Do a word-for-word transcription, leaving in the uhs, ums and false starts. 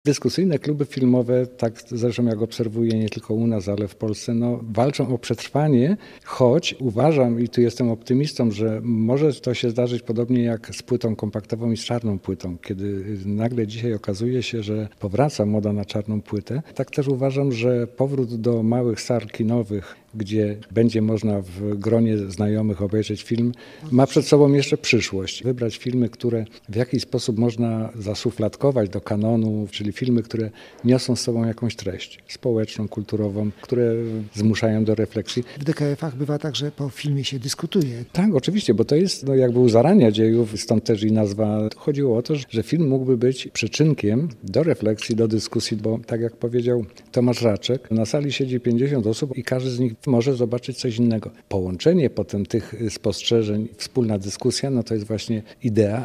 Dyskusyjne kluby filmowe, tak zresztą jak obserwuję nie tylko u nas, ale w Polsce, no, walczą o przetrwanie, choć uważam i tu jestem optymistą, że może to się zdarzyć podobnie jak z płytą kompaktową i z czarną płytą, kiedy nagle dzisiaj okazuje się, że powraca moda na czarną płytę. Tak też uważam, że powrót do małych sal kinowych, gdzie będzie można w gronie znajomych obejrzeć film, ma przed sobą jeszcze przyszłość. Wybrać filmy, które w jakiś sposób można zaszufladkować do kanonu, czyli filmy, które niosą z sobą jakąś treść społeczną, kulturową, które zmuszają do refleksji. W D K F-ach bywa tak, że po filmie się dyskutuje. Tak, oczywiście, bo to jest no, jakby u zarania dziejów, stąd też i nazwa. Chodziło o to, że film mógłby być przyczynkiem do refleksji, do dyskusji, bo tak jak powiedział Tomasz Raczek, na sali siedzi pięćdziesiąt osób i każdy z nich może zobaczyć coś innego. Połączenie potem tych spostrzeżeń, wspólna dyskusja, no to jest właśnie idea.